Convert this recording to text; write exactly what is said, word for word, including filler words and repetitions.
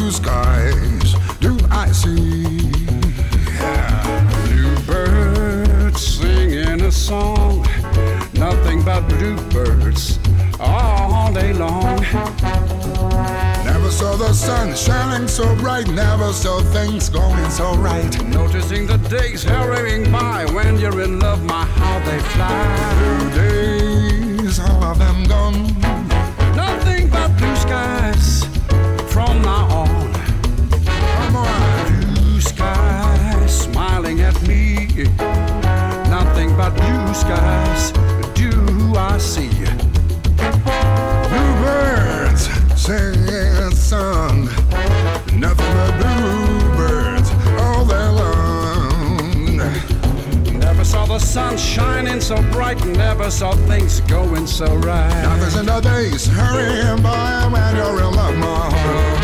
blue skies do I see. Yeah. Bluebirds singing a song, nothing but bluebirds all day long. Never saw the sun shining so bright, never saw things going so right. Noticing the days hurrying by, when you're in love, my how they fly. Blue days, all of them gone, nothing but blue skies from now on. Come on. Blue skies smiling at me, nothing but blue skies do I see. Bluebirds singing a song, nothing but bluebirds all day long. Never saw the sun shining so bright, never saw things going so right. Numbers in the days hurrying by, when you're in love, my heart.